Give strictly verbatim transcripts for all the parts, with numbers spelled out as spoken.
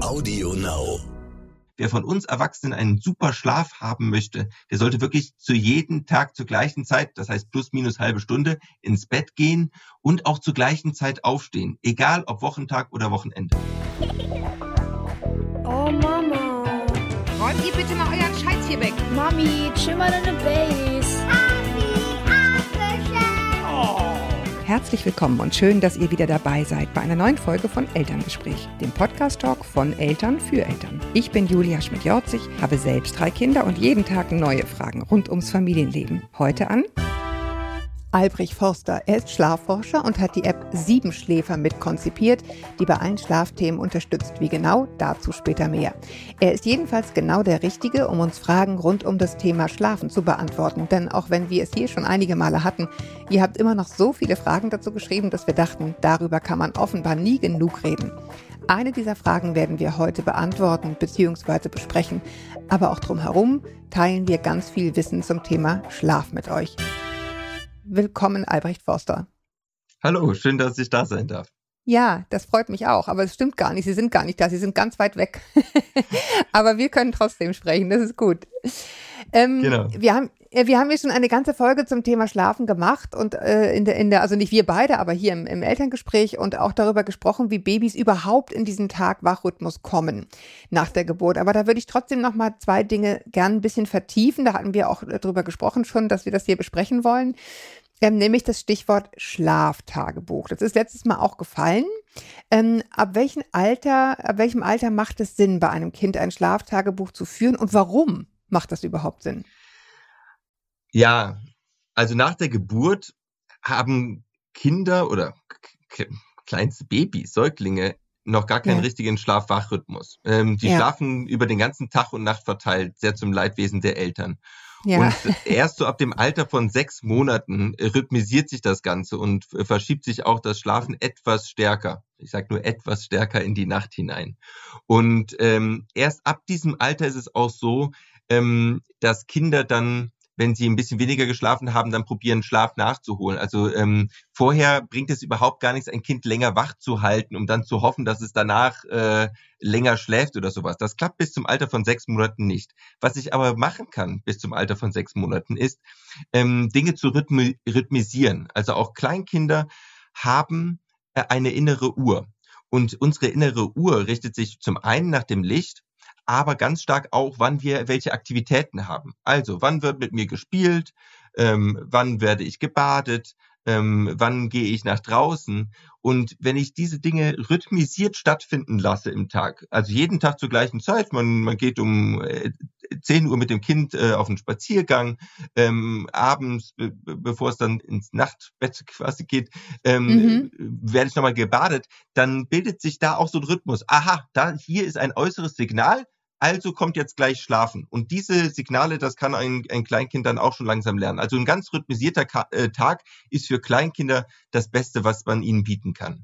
Audio Now. Wer von uns Erwachsenen einen super Schlaf haben möchte, der sollte wirklich zu jedem Tag zur gleichen Zeit, das heißt plus minus halbe Stunde, ins Bett gehen und auch zur gleichen Zeit aufstehen, egal ob Wochentag oder Wochenende. Oh Mama. Räumt ihr bitte mal euren Scheiß hier weg. Mami, chill mal deine Base. Herzlich willkommen und schön, dass ihr wieder dabei seid bei einer neuen Folge von Elterngespräch, dem Podcast-Talk von Eltern für Eltern. Ich bin Julia Schmidt-Jorzig, habe selbst drei Kinder und jeden Tag neue Fragen rund ums Familienleben. Heute an Albrecht Forster. Er ist Schlafforscher und hat die App Siebenschläfer mit konzipiert, die bei allen Schlafthemen unterstützt. Wie genau? Dazu später mehr. Er ist jedenfalls genau der Richtige, um uns Fragen rund um das Thema Schlafen zu beantworten. Denn auch wenn wir es hier schon einige Male hatten, ihr habt immer noch so viele Fragen dazu geschrieben, dass wir dachten, darüber kann man offenbar nie genug reden. Eine dieser Fragen werden wir heute beantworten bzw. besprechen. Aber auch drumherum teilen wir ganz viel Wissen zum Thema Schlaf mit euch. Willkommen, Albrecht Forster. Hallo, schön, dass ich da sein darf. Ja, das freut mich auch, aber es stimmt gar nicht. Sie sind gar nicht da, Sie sind ganz weit weg. Aber wir können trotzdem sprechen, das ist gut. Ähm, genau. Wir haben, wir haben hier schon eine ganze Folge zum Thema Schlafen gemacht und äh, in der, in der, also nicht wir beide, aber hier im, im Elterngespräch und auch darüber gesprochen, wie Babys überhaupt in diesen Tag-Wach-Rhythmus kommen nach der Geburt. Aber da würde ich trotzdem noch mal zwei Dinge gern ein bisschen vertiefen. Da hatten wir auch darüber gesprochen schon, dass wir das hier besprechen wollen. Ähm, nämlich das Stichwort Schlaftagebuch. Das ist letztes Mal auch gefallen. Ähm, ab welchem Alter, ab welchem Alter macht es Sinn, bei einem Kind ein Schlaftagebuch zu führen und warum macht das überhaupt Sinn? Ja, also nach der Geburt haben Kinder oder k- kleinste Babys, Säuglinge, noch gar keinen Ja. richtigen Schlaf-Wach-Rhythmus. Ähm, die Ja. schlafen über den ganzen Tag und Nacht verteilt, sehr zum Leidwesen der Eltern. Ja. Und erst so ab dem Alter von sechs Monaten äh, rhythmisiert sich das Ganze und äh, verschiebt sich auch das Schlafen etwas stärker. Ich sage nur etwas stärker in die Nacht hinein. Und ähm, erst ab diesem Alter ist es auch so, ähm, dass Kinder dann, wenn sie ein bisschen weniger geschlafen haben, dann probieren, Schlaf nachzuholen. Also ähm, vorher bringt es überhaupt gar nichts, ein Kind länger wach zu halten, um dann zu hoffen, dass es danach äh, länger schläft oder sowas. Das klappt bis zum Alter von sechs Monaten nicht. Was ich aber machen kann bis zum Alter von sechs Monaten ist, ähm, Dinge zu rhythmi- rhythmisieren. Also auch Kleinkinder haben äh, eine innere Uhr. Und unsere innere Uhr richtet sich zum einen nach dem Licht, aber ganz stark auch, wann wir welche Aktivitäten haben. Also, wann wird mit mir gespielt, ähm, wann werde ich gebadet, ähm, wann gehe ich nach draußen. Und wenn ich diese Dinge rhythmisiert stattfinden lasse im Tag, also jeden Tag zur gleichen Zeit, man, man geht um äh, zehn Uhr mit dem Kind äh, auf einen Spaziergang, ähm, abends, be- be- bevor es dann ins Nachtbett quasi geht, ähm, Mhm. werde ich nochmal gebadet, dann bildet sich da auch so ein Rhythmus. Aha, da hier ist ein äußeres Signal, also kommt jetzt gleich Schlafen. Und diese Signale, das kann ein, ein Kleinkind dann auch schon langsam lernen. Also ein ganz rhythmisierter Ka- äh, Tag ist für Kleinkinder das Beste, was man ihnen bieten kann.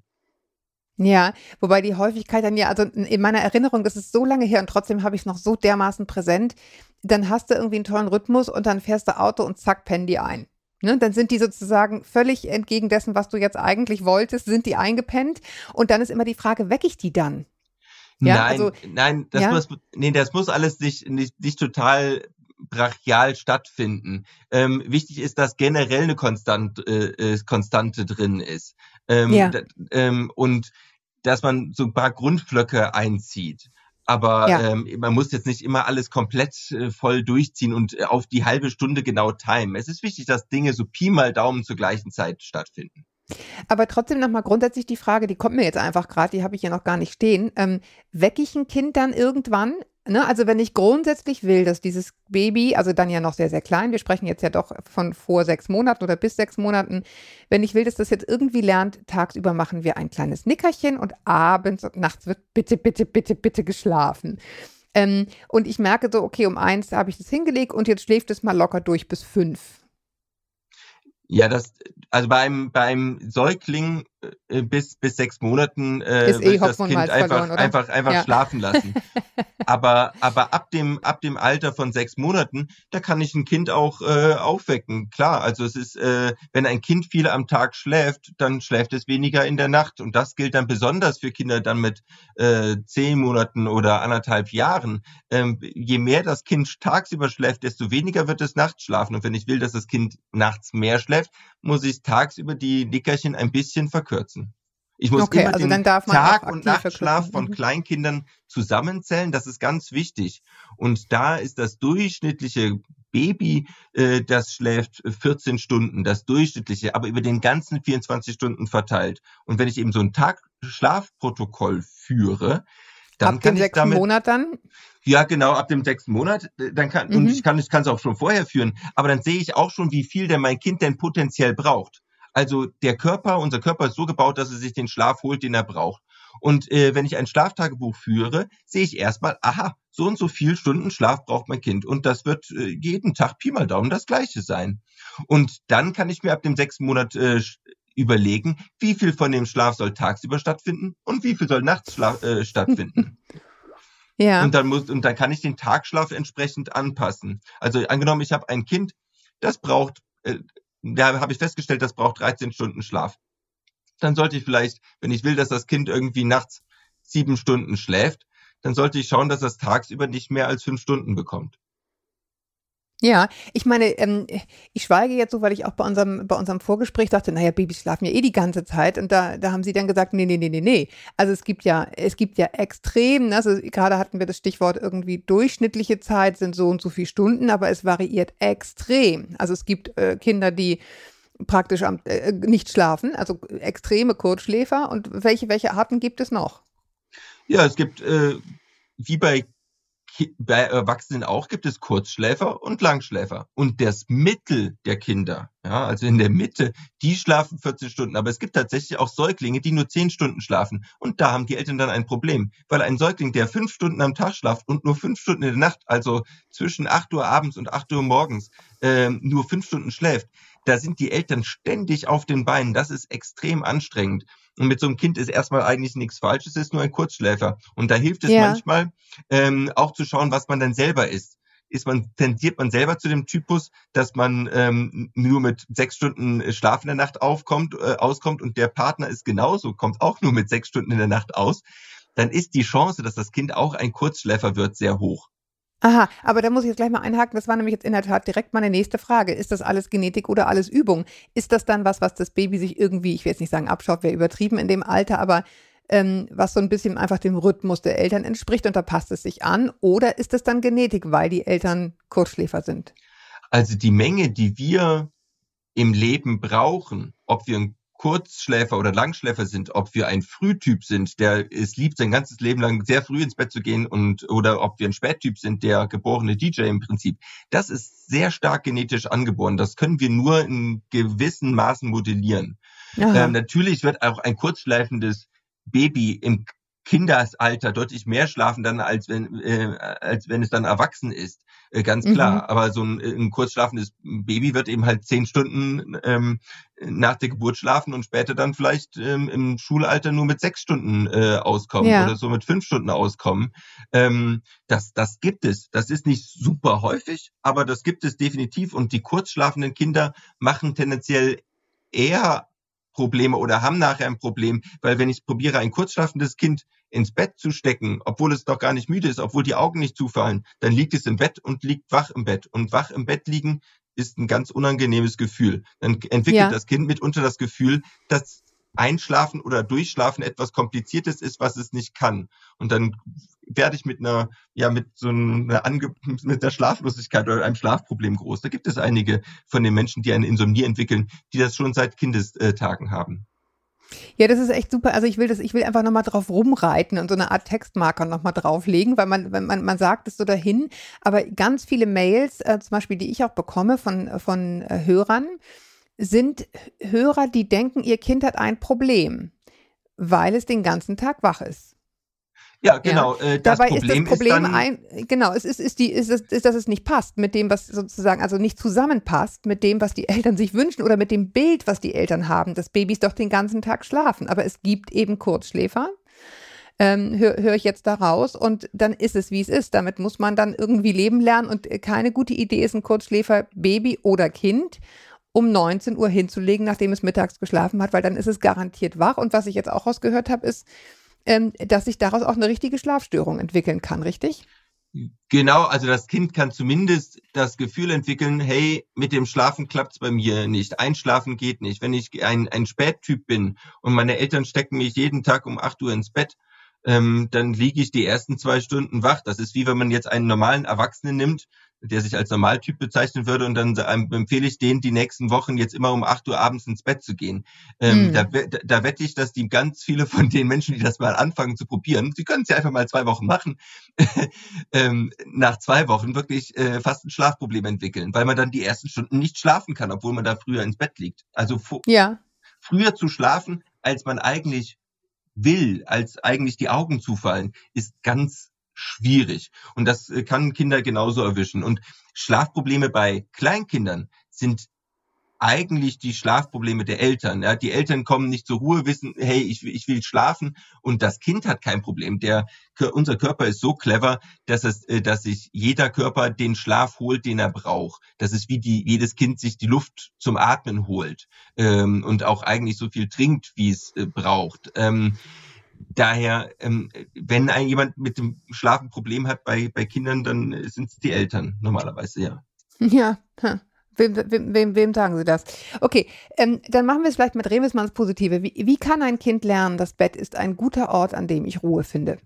Ja, wobei die Häufigkeit dann ja, also in meiner Erinnerung, das ist so lange her und trotzdem habe ich es noch so dermaßen präsent, dann hast du irgendwie einen tollen Rhythmus und dann fährst du Auto und zack, pennen die ein. Ne, dann sind die sozusagen völlig entgegen dessen, was du jetzt eigentlich wolltest, sind die eingepennt und dann ist immer die Frage, wecke ich die dann? Ja, nein, also, nein, das ja. muss, nee, das muss alles nicht, nicht, nicht total brachial stattfinden. Ähm, wichtig ist, dass generell eine Konstant, äh, äh, Konstante drin ist. Ähm, Ja. d- ähm, und dass man so ein paar Grundblöcke einzieht. Aber Ja. ähm, man muss jetzt nicht immer alles komplett äh, voll durchziehen und äh, auf die halbe Stunde genau timen. Es ist wichtig, dass Dinge so Pi mal Daumen zur gleichen Zeit stattfinden. Aber trotzdem nochmal grundsätzlich die Frage, die kommt mir jetzt einfach gerade, die habe ich hier noch gar nicht stehen. Ähm, wecke ich ein Kind dann irgendwann? Ne? Also wenn ich grundsätzlich will, dass dieses Baby, also dann ja noch sehr, sehr klein, wir sprechen jetzt ja doch von vor sechs Monaten oder bis sechs Monaten, wenn ich will, dass das jetzt irgendwie lernt, tagsüber machen wir ein kleines Nickerchen und abends und nachts wird bitte, bitte, bitte, bitte geschlafen. Ähm, und ich merke so, okay, um eins habe ich das hingelegt und jetzt schläft es mal locker durch bis fünf. Ja, das, also beim, beim Säugling äh, bis, bis sechs Monaten äh, Ist würde eh ich das Hopfen und Kind Malz einfach, verloren, oder? einfach, einfach Ja. schlafen lassen. Aber, aber ab dem, ab dem Alter von sechs Monaten, da kann ich ein Kind auch äh, aufwecken. Klar, also es ist, äh, wenn ein Kind viel am Tag schläft, dann schläft es weniger in der Nacht. Und das gilt dann besonders für Kinder dann mit äh, zehn Monaten oder anderthalb Jahren. Ähm, je mehr das Kind tagsüber schläft, desto weniger wird es nachts schlafen. Und wenn ich will, dass das Kind nachts mehr schläft, muss ich tagsüber die Nickerchen ein bisschen verkürzen. Ich muss Okay, immer also den dann darf man Tag- auch und aktiv Nachtschlaf verkürzen. von Mhm. Kleinkindern zusammenzählen. Das ist ganz wichtig. Und da ist das durchschnittliche Baby, äh, das schläft vierzehn Stunden, das durchschnittliche, aber über den ganzen vierundzwanzig Stunden verteilt. Und wenn ich eben so ein Tag-Schlafprotokoll führe, dann Ab kann dem ich sechsten damit Monat dann? ja, genau, ab dem sechsten Monat, äh, dann kann, und Mhm. ich kann, ich kann es auch schon vorher führen, aber dann sehe ich auch schon, wie viel denn mein Kind denn potenziell braucht. Also der Körper, unser Körper ist so gebaut, dass er sich den Schlaf holt, den er braucht. Und äh, wenn ich ein Schlaftagebuch führe, sehe ich erstmal, aha, so und so viel Stunden Schlaf braucht mein Kind. Und das wird äh, jeden Tag Pi mal Daumen das Gleiche sein. Und dann kann ich mir ab dem sechsten Monat äh, überlegen, wie viel von dem Schlaf soll tagsüber stattfinden und wie viel soll nachts schla- äh, stattfinden. Ja. Und dann muss, und dann kann ich den Tagschlaf entsprechend anpassen. Also angenommen, ich habe ein Kind, das braucht, äh, da habe ich festgestellt, das braucht dreizehn Stunden Schlaf. Dann sollte ich vielleicht, wenn ich will, dass das Kind irgendwie nachts sieben Stunden schläft, dann sollte ich schauen, dass das tagsüber nicht mehr als fünf Stunden bekommt. Ja, ich meine, ähm, ich schweige jetzt so, weil ich auch bei unserem, bei unserem Vorgespräch dachte, naja, Babys schlafen ja eh die ganze Zeit. Und da, da haben sie dann gesagt, nee, nee, nee, nee, nee. Also es gibt ja, es gibt ja extrem, also gerade hatten wir das Stichwort irgendwie durchschnittliche Zeit sind so und so viele Stunden, aber es variiert extrem. Also es gibt äh, Kinder, die praktisch am, äh, nicht schlafen, also extreme Kurzschläfer. Und welche, welche Arten gibt es noch? Ja, es gibt, äh, wie bei bei Erwachsenen auch, gibt es Kurzschläfer und Langschläfer. Und das Mittel der Kinder, ja, also in der Mitte, die schlafen vierzehn Stunden. Aber es gibt tatsächlich auch Säuglinge, die nur zehn Stunden schlafen. Und da haben die Eltern dann ein Problem. Weil ein Säugling, der fünf Stunden am Tag schlaft und nur fünf Stunden in der Nacht, also zwischen acht Uhr abends und acht Uhr morgens, äh, nur fünf Stunden schläft, da sind die Eltern ständig auf den Beinen. Das ist extrem anstrengend. Und mit so einem Kind ist erstmal eigentlich nichts falsch, es ist nur ein Kurzschläfer. Und da hilft es Ja. manchmal, ähm, auch zu schauen, was man dann selber ist. Ist man, tendiert man selber zu dem Typus, dass man ähm, nur mit sechs Stunden Schlaf in der Nacht aufkommt, äh, auskommt und der Partner ist genauso, kommt auch nur mit sechs Stunden in der Nacht aus, dann ist die Chance, dass das Kind auch ein Kurzschläfer wird, sehr hoch. Aha, aber da muss ich jetzt gleich mal einhaken. Das war nämlich jetzt in der Tat direkt meine nächste Frage. Ist das alles Genetik oder alles Übung? Ist das dann was, was das Baby sich irgendwie, ich will jetzt nicht sagen abschaut, wäre übertrieben in dem Alter, aber ähm, was so ein bisschen einfach dem Rhythmus der Eltern entspricht und da passt es sich an? Oder ist das dann Genetik, weil die Eltern Kurzschläfer sind? Also die Menge, die wir im Leben brauchen, ob wir ein Kurzschläfer oder Langschläfer sind, ob wir ein Frühtyp sind, der es liebt, sein ganzes Leben lang sehr früh ins Bett zu gehen, und oder ob wir ein Spättyp sind, der geborene D J im Prinzip, das ist sehr stark genetisch angeboren. Das können wir nur in gewissen Maßen modellieren. Ähm, natürlich wird auch ein kurzschlafendes Baby im Kindesalter deutlich mehr schlafen dann, als wenn, äh, als wenn es dann erwachsen ist. Äh, ganz klar. Mhm. Aber so ein, ein kurzschlafendes Baby wird eben halt zehn Stunden ähm, nach der Geburt schlafen und später dann vielleicht ähm, im Schulalter nur mit sechs Stunden äh, auskommen Ja. oder so mit fünf Stunden auskommen. Ähm, das, das gibt es. Das ist nicht super häufig, aber das gibt es definitiv. Und die kurzschlafenden Kinder machen tendenziell eher Probleme oder haben nachher ein Problem, weil wenn ich probiere, ein kurzschlafendes Kind ins Bett zu stecken, obwohl es doch gar nicht müde ist, obwohl die Augen nicht zufallen, dann liegt es im Bett und liegt wach im Bett. Und wach im Bett liegen ist ein ganz unangenehmes Gefühl. Dann entwickelt Ja. das Kind mitunter das Gefühl, dass Einschlafen oder Durchschlafen etwas Kompliziertes ist, was es nicht kann. Und dann werde ich mit einer, ja, mit so einer, Ange- mit einer Schlaflosigkeit oder einem Schlafproblem groß. Da gibt es einige von den Menschen, die eine Insomnie entwickeln, die das schon seit Kindestagen haben. Ja, das ist echt super. Also ich will das, ich will einfach nochmal drauf rumreiten und so eine Art Textmarker nochmal drauflegen, weil man, wenn man, man sagt es so dahin, aber ganz viele Mails, äh, zum Beispiel, die ich auch bekomme von, von äh, Hörern, sind Hörer, die denken, ihr Kind hat ein Problem, weil es den ganzen Tag wach ist. Ja, genau. Ja. Äh, das Dabei Problem ist das Problem ist dann, ein, genau, es ist, ist die, ist, es, ist, dass es nicht passt mit dem, was sozusagen, also nicht zusammenpasst mit dem, was die Eltern sich wünschen oder mit dem Bild, was die Eltern haben, dass Babys doch den ganzen Tag schlafen. Aber es gibt eben Kurzschläfer. Ähm, höre hör ich jetzt da raus und dann ist es, wie es ist. Damit muss man dann irgendwie leben lernen und keine gute Idee ist, ein Kurzschläfer Baby oder Kind um neunzehn Uhr hinzulegen, nachdem es mittags geschlafen hat, weil dann ist es garantiert wach. Und was ich jetzt auch rausgehört habe, ist, ähm, dass sich daraus auch eine richtige Schlafstörung entwickeln kann, richtig? genau, also das Kind kann zumindest das Gefühl entwickeln, hey, mit dem Schlafen klappt's bei mir nicht, einschlafen geht nicht. Wenn ich ein, ein Spättyp bin und meine Eltern stecken mich jeden Tag um acht Uhr ins Bett, ähm, dann liege ich die ersten zwei Stunden wach. Das ist wie wenn man jetzt einen normalen Erwachsenen nimmt, der sich als Normaltyp bezeichnen würde und dann empfehle ich denen, die nächsten Wochen jetzt immer um acht Uhr abends ins Bett zu gehen. Ähm, mm. da, da wette ich, dass die ganz viele von den Menschen, die das mal anfangen zu probieren, sie können es ja einfach mal zwei Wochen machen, ähm, nach zwei Wochen wirklich äh, fast ein Schlafproblem entwickeln, weil man dann die ersten Stunden nicht schlafen kann, obwohl man da früher ins Bett liegt. Also ja. früher zu schlafen, als man eigentlich will, als eigentlich die Augen zufallen, ist ganz schwierig. Und das kann Kinder genauso erwischen. Und Schlafprobleme bei Kleinkindern sind eigentlich die Schlafprobleme der Eltern. Ja, die Eltern kommen nicht zur Ruhe, wissen, hey, ich, ich will schlafen und das Kind hat kein Problem. Der, unser Körper ist so clever, dass es, dass sich jeder Körper den Schlaf holt, den er braucht. Das ist wie die, jedes Kind sich die Luft zum Atmen holt ähm, und auch eigentlich so viel trinkt, wie es äh, braucht. Ähm, Daher, ähm, wenn ein jemand mit dem Schlafen ein Problem hat bei, bei Kindern, dann sind es die Eltern normalerweise, ja. Ja, wem, wem, wem, wem sagen Sie das? Okay, ähm, dann machen wir es vielleicht mit Remis mal ins Positive. Wie, wie kann ein Kind lernen, das Bett ist ein guter Ort, an dem ich Ruhe finde?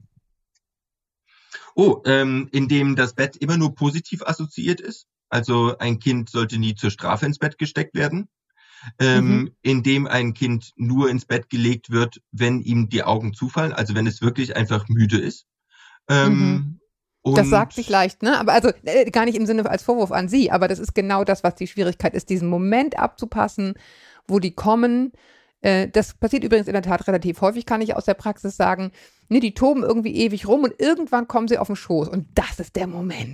Oh, ähm, indem das Bett immer nur positiv assoziiert ist. Also ein Kind sollte nie zur Strafe ins Bett gesteckt werden. Ähm, mhm. Indem ein Kind nur ins Bett gelegt wird, wenn ihm die Augen zufallen, also wenn es wirklich einfach müde ist. Ähm, mhm. Und das sagt sich leicht, ne? Aber also äh, gar nicht im Sinne als Vorwurf an Sie, aber das ist genau das, was die Schwierigkeit ist, diesen Moment abzupassen, wo die kommen. Äh, das passiert übrigens in der Tat relativ häufig, kann ich aus der Praxis sagen. Ne, die toben irgendwie ewig rum und irgendwann kommen sie auf den Schoß und das ist der Moment.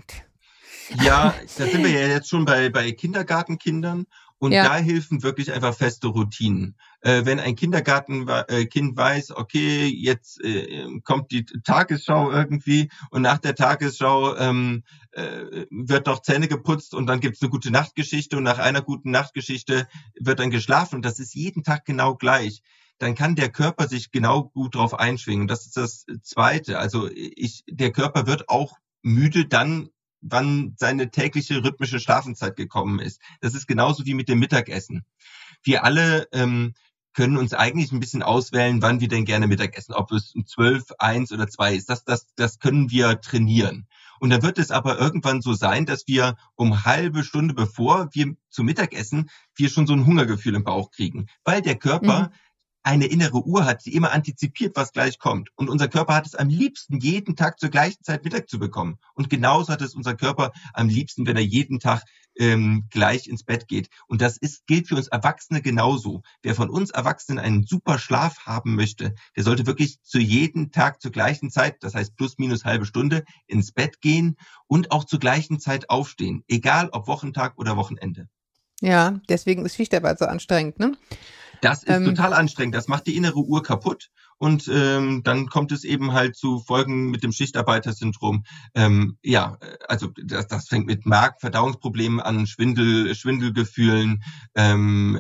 Ja, da sind wir ja jetzt schon bei, bei Kindergartenkindern. Und ja. Da helfen wirklich einfach feste Routinen. Äh, wenn ein Kindergartenkind weiß, okay, jetzt äh, kommt die Tagesschau irgendwie und nach der Tagesschau ähm, äh, wird noch Zähne geputzt und dann gibt's eine gute Nachtgeschichte und nach einer guten Nachtgeschichte wird dann geschlafen und das ist jeden Tag genau gleich. Dann kann der Körper sich genau gut drauf einschwingen. Und das ist das Zweite. Also ich, der Körper wird auch müde dann, wann seine tägliche rhythmische Schlafenszeit gekommen ist. Das ist genauso wie mit dem Mittagessen. Wir alle ähm, können uns eigentlich ein bisschen auswählen, wann wir denn gerne Mittagessen, ob es um zwölf, eins oder zwei ist. Das, das, das können wir trainieren. Und dann wird es aber irgendwann so sein, dass wir um halbe Stunde bevor wir zum Mittagessen, wir schon so ein Hungergefühl im Bauch kriegen, weil der Körper mhm. eine innere Uhr hat, die immer antizipiert, was gleich kommt. Und unser Körper hat es am liebsten, jeden Tag zur gleichen Zeit Mittag zu bekommen. Und genauso hat es unser Körper am liebsten, wenn er jeden Tag ähm, gleich ins Bett geht. Und das ist, gilt für uns Erwachsene genauso. Wer von uns Erwachsenen einen super Schlaf haben möchte, der sollte wirklich zu jedem Tag zur gleichen Zeit, das heißt plus minus halbe Stunde, ins Bett gehen und auch zur gleichen Zeit aufstehen. Egal ob Wochentag oder Wochenende. Ja, deswegen ist Schichtarbeit so anstrengend, ne? Das ist ähm, total anstrengend. Das macht die innere Uhr kaputt. Und ähm, dann kommt es eben halt zu Folgen mit dem Schichtarbeitersyndrom. Ähm, ja, also das, das fängt mit Magen-Verdauungsproblemen an, Schwindel, Schwindelgefühlen, ähm,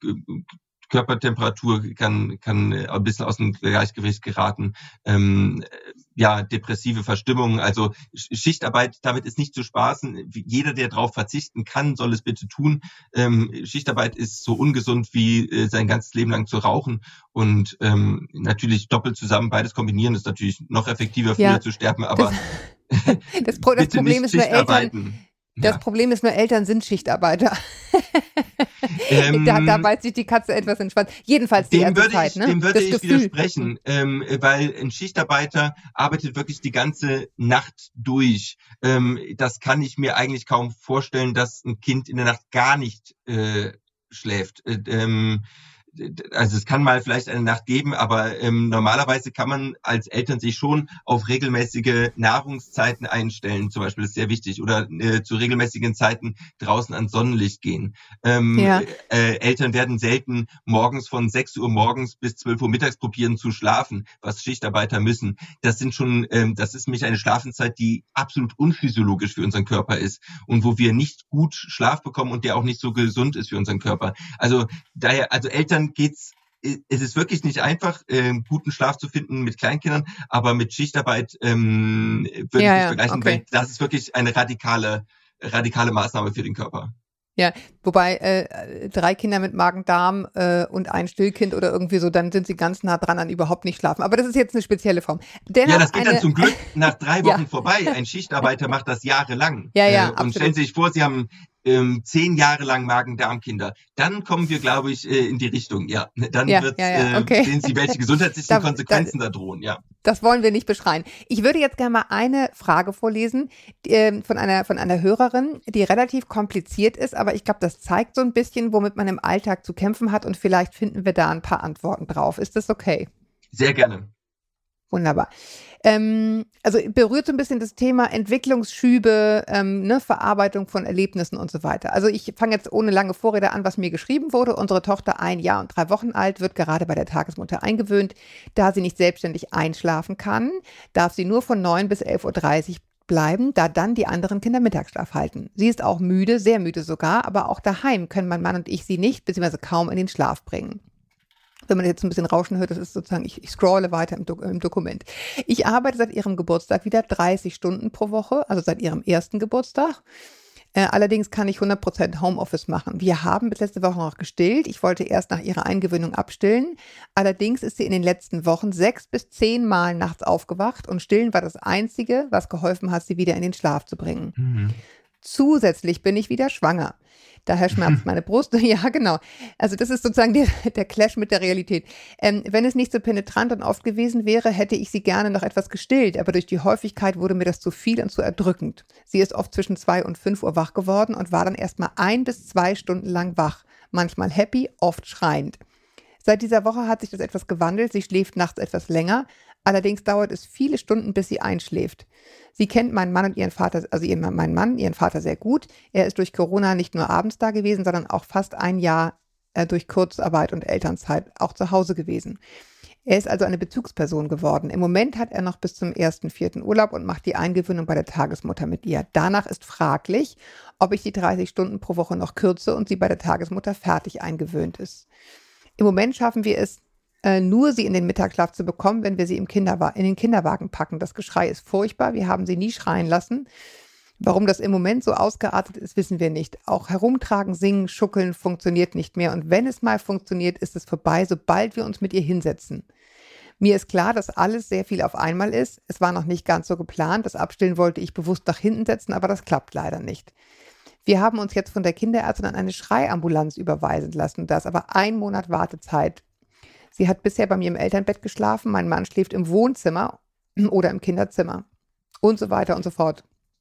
Körpertemperatur kann kann ein bisschen aus dem Gleichgewicht geraten. Ähm, ja, depressive Verstimmung. Also Schichtarbeit, damit ist nicht zu spaßen. Jeder, der darauf verzichten kann, soll es bitte tun. Ähm, Schichtarbeit ist so ungesund wie äh, sein ganzes Leben lang zu rauchen. Und ähm, natürlich doppelt zusammen, beides kombinieren ist natürlich noch effektiver, früher ja, zu sterben. Aber das, das, Pro, das Problem ist nur Eltern. Das ja. Problem ist nur, Eltern sind Schichtarbeiter. Ähm, da, da beißt sich die Katze etwas in den Schwanz. Jedenfalls die erste Zeit. Ich, ne? Dem würde das ich Gefühl. widersprechen, ähm, weil ein Schichtarbeiter arbeitet wirklich die ganze Nacht durch. Ähm, das kann ich mir eigentlich kaum vorstellen, dass ein Kind in der Nacht gar nicht äh, schläft. Äh, ähm, also es kann mal vielleicht eine Nacht geben, aber ähm, normalerweise kann man als Eltern sich schon auf regelmäßige Nahrungszeiten einstellen, zum Beispiel, das ist sehr wichtig, oder äh, zu regelmäßigen Zeiten draußen ans Sonnenlicht gehen. Ähm, Ja. äh, Eltern werden selten morgens von sechs Uhr morgens bis zwölf Uhr mittags probieren zu schlafen, was Schichtarbeiter müssen. Das sind schon, ähm, das ist nämlich eine Schlafenszeit, die absolut unphysiologisch für unseren Körper ist und wo wir nicht gut Schlaf bekommen und der auch nicht so gesund ist für unseren Körper. Also daher, also Eltern geht's, es ist wirklich nicht einfach, äh, guten Schlaf zu finden mit Kleinkindern, aber mit Schichtarbeit ähm, würde Ja, ich das ja, vergleichen, okay. weil das ist wirklich eine radikale, radikale Maßnahme für den Körper. Ja, wobei äh, drei Kinder mit Magen-Darm äh, und ein Stillkind oder irgendwie so, dann sind sie ganz nah dran an überhaupt nicht schlafen. Aber das ist jetzt eine spezielle Form. Dennoch Ja, das geht eine, dann zum Glück nach drei Wochen Ja. vorbei. Ein Schichtarbeiter macht das jahrelang. Ja, ja, äh, und absolut. stellen Sie sich vor, Sie haben ähm, zehn Jahre lang Magen-Darm-Kinder. Dann kommen wir, glaube ich, äh, in die Richtung. Ja, dann Ja, wird's, ja, ja, äh, okay. sehen Sie, welche gesundheitlichen Da- Konsequenzen da, drohen. Ja. Das wollen wir nicht beschreien. Ich würde jetzt gerne mal eine Frage vorlesen die, äh, von einer, von einer Hörerin, die relativ kompliziert ist, aber ich glaube, das zeigt so ein bisschen, womit man im Alltag zu kämpfen hat und vielleicht finden wir da ein paar Antworten drauf. Ist das okay? Sehr gerne. Wunderbar. Ähm, also berührt so ein bisschen das Thema Entwicklungsschübe, ähm, ne, Verarbeitung von Erlebnissen und so weiter. Also ich fange jetzt ohne lange Vorrede an, was mir geschrieben wurde. Unsere Tochter, ein Jahr und drei Wochen alt, wird gerade bei der Tagesmutter eingewöhnt. Da sie nicht selbstständig einschlafen kann, darf sie nur von neun bis elf Uhr dreißig bleiben, da dann die anderen Kinder Mittagsschlaf halten. Sie ist auch müde, sehr müde sogar, aber auch daheim können mein Mann und ich sie nicht, beziehungsweise kaum in den Schlaf bringen. Wenn man jetzt ein bisschen Rauschen hört, das ist sozusagen, ich, ich scrolle weiter im, Do- im Dokument. Ich arbeite seit ihrem Geburtstag wieder dreißig Stunden pro Woche, also seit ihrem ersten Geburtstag. Äh, allerdings kann ich hundert Prozent Homeoffice machen. Wir haben bis letzte Woche noch gestillt. Ich wollte erst nach ihrer Eingewöhnung abstillen. Allerdings ist sie in den letzten Wochen sechs bis zehn Mal nachts aufgewacht und Stillen war das Einzige, was geholfen hat, sie wieder in den Schlaf zu bringen. Mhm. Zusätzlich bin ich wieder schwanger. Daher schmerzt meine Brust. Ja, genau. Also das ist sozusagen der, der Clash mit der Realität. Ähm, wenn es nicht so penetrant und oft gewesen wäre, hätte ich sie gerne noch etwas gestillt. Aber durch die Häufigkeit wurde mir das zu viel und zu erdrückend. Sie ist oft zwischen zwei und fünf Uhr wach geworden und war dann erstmal ein bis zwei Stunden lang wach. Manchmal happy, oft schreiend. Seit dieser Woche hat sich das etwas gewandelt. Sie schläft nachts etwas länger. Allerdings dauert es viele Stunden, bis sie einschläft. Sie kennt meinen Mann und ihren Vater, also ihren, meinen Mann, ihren Vater sehr gut. Er ist durch Corona nicht nur abends da gewesen, sondern auch fast ein Jahr äh, durch Kurzarbeit und Elternzeit auch zu Hause gewesen. Er ist also eine Bezugsperson geworden. Im Moment hat er noch bis zum ersten vierten Urlaub und macht die Eingewöhnung bei der Tagesmutter mit ihr. Danach ist fraglich, ob ich die dreißig Stunden pro Woche noch kürze und sie bei der Tagesmutter fertig eingewöhnt ist. Im Moment schaffen wir es, äh, nur sie in den Mittagsschlaf zu bekommen, wenn wir sie im Kinderwa- in den Kinderwagen packen. Das Geschrei ist furchtbar. Wir haben sie nie schreien lassen. Warum das im Moment so ausgeartet ist, wissen wir nicht. Auch herumtragen, singen, schuckeln funktioniert nicht mehr. Und wenn es mal funktioniert, ist es vorbei, sobald wir uns mit ihr hinsetzen. Mir ist klar, dass alles sehr viel auf einmal ist. Es war noch nicht ganz so geplant. Das Abstillen wollte ich bewusst nach hinten setzen, aber das klappt leider nicht. Wir haben uns jetzt von der Kinderärztin an eine Schreiambulanz überweisen lassen. Da ist aber ein Monat Wartezeit. Sie hat bisher bei mir im Elternbett geschlafen. Mein Mann schläft im Wohnzimmer oder im Kinderzimmer und so weiter und so fort.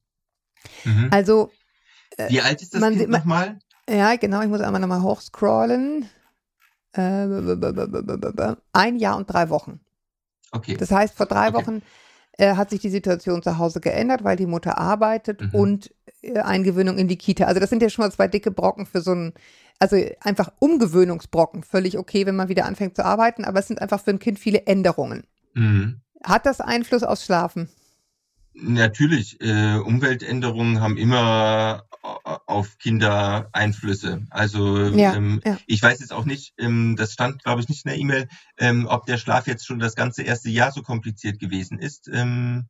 Mhm. Also, Wie alt ist das man Kind sieht- man- nochmal? ja, genau, ich muss einmal nochmal hochscrollen. Äh, b- b- b- b- b- b- Ein Jahr und drei Wochen. Okay. Das heißt, vor drei Okay. Wochen äh, hat sich die Situation zu Hause geändert, weil die Mutter arbeitet Mhm. und äh, Eingewöhnung in die Kita. Also das sind ja schon mal zwei dicke Brocken für so ein, also einfach Umgewöhnungsbrocken. Völlig okay, wenn man wieder anfängt zu arbeiten, aber es sind einfach für ein Kind viele Änderungen. Mhm. Hat das Einfluss aufs Schlafen? Natürlich, äh, Umweltänderungen haben immer äh, auf Kinder Einflüsse. Also Ja, ähm, ja. ich weiß jetzt auch nicht, ähm, das stand, glaube ich, nicht in der E-Mail, ähm, ob der Schlaf jetzt schon das ganze erste Jahr so kompliziert gewesen ist. Ähm,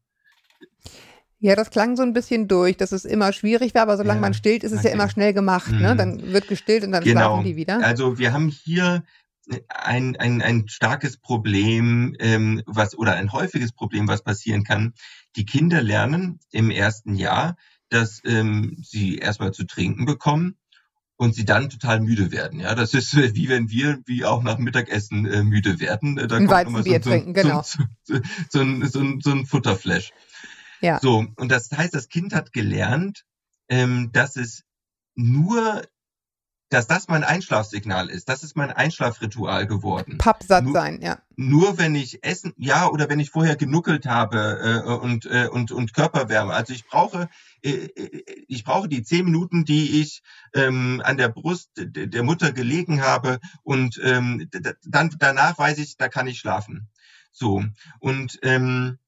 Ja, das klang so ein bisschen durch, dass es immer schwierig war, aber solange Ja, man stillt, ist es ja okay. immer schnell gemacht. Ne? Mhm. Dann wird gestillt und dann Genau. schlafen die wieder. Also wir haben hier ein, ein, ein starkes Problem, ähm, was oder ein häufiges Problem, was passieren kann. Die Kinder lernen im ersten Jahr, dass ähm, sie erstmal zu trinken bekommen und sie dann total müde werden. Ja, das ist äh, wie wenn wir wie auch nach Mittagessen äh, müde werden. Äh, Da Ein kommt immer Weizenbier so, so, trinken, genau. so, so, so, ein, so, ein, so ein Futterflash. Ja. So, und das heißt, das Kind hat gelernt, ähm, dass es nur dass das mein Einschlafsignal ist. Das ist mein Einschlafritual geworden. Pappsatt nur, sein, ja. Nur wenn ich essen, ja, oder wenn ich vorher genuckelt habe äh, und, äh, und, und Körperwärme. Also ich brauche, äh, ich brauche die zehn Minuten, die ich ähm, an der Brust der Mutter gelegen habe und ähm, dann danach weiß ich, da kann ich schlafen. So, und ähm,